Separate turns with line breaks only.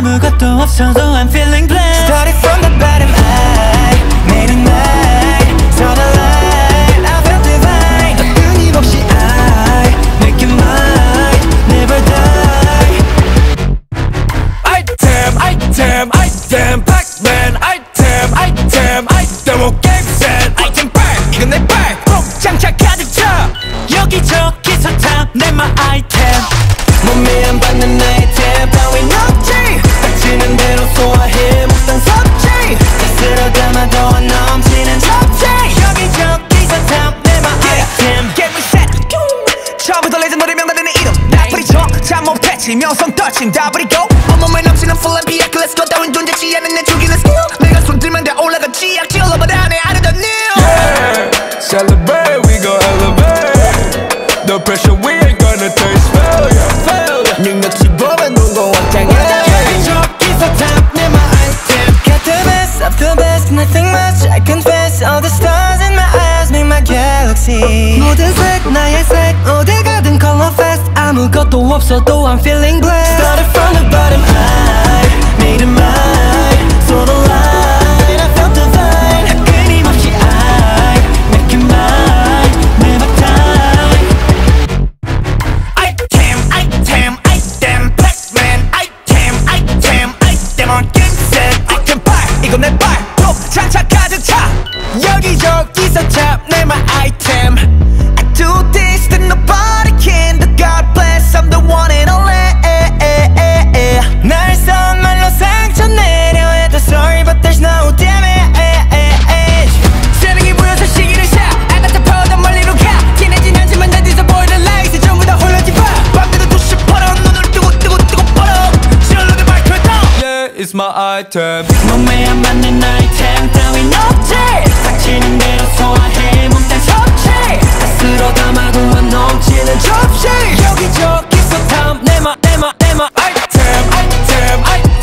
아무것도 없어도 I'm feeling blessed.
Started from the bottom, I made it mine. Saw the light, I felt divine. 끊임없이 I make it mine, never die.
Item, Pac-Man. Item, 못 게임 셋. Item back, 이건 내 발. 꼭 장착 가득 차.
여기저기서 탐내마 아이템.
몸에 안 받는 아이템 따윈 없지. 닥치는 대로 소화해 먹던 섭지. 다 쓸어 담아도 안 넘치는 접시.
여기저기서 탐내마 아이템.
Get me set. 처음부터 레전더리 명단되는 이름 나쁘리 쳐 못했지 명성 touching 다 버리고 온몸에 넘치는 full and 비약 Let's go 따윈 존재치 않은 내 죽이는 skill 내가 손 들면 다 올라가지 약질러봐 안에 I don't know.
Yeah, celebrate, we gon' elevate. The pressure, we ain't gonna taste failure.
능력치 보면 눈고 확장해.
여기저기서 탐내마 아이템.
Got the best of the best, nothing much I confess. All the stars in my eyes make my galaxy.
모든 색 나의 색 어딜 가든 color fest. 아무것도 없어도 I'm feeling blessed.
Started from the bottom, I made it mine. Saw the light, I felt divine.
끊임없이 I make it mine, never die.
Item, Pac-Man. Item on game set. Item 발, 이건 내 발. 또 장착 가득 차. 여기저기서 탐내마 item. I do this that nobody can. The God bless, I'm the one and only. 날 선말로 상처 내려 해도 sorry but there's no damage. 새벽이 보여서 시기를 샤. I got the power 멀리로 가. 진해진 않지만 난 뒤져 보이는 lights 전부 다 홀려진 밤. 밤새도 두시 벌어 눈을 뜨고 벌어. 실로드 마이크를 더.
Yeah, it's my item.
몸에 안 맞는 아이템 따윈 없지. 닥치는 대로 소화해 몸딴 섭취. 다 쓸어 담아도 안 넘치는 접시.
여기저기서 탐내마
Item,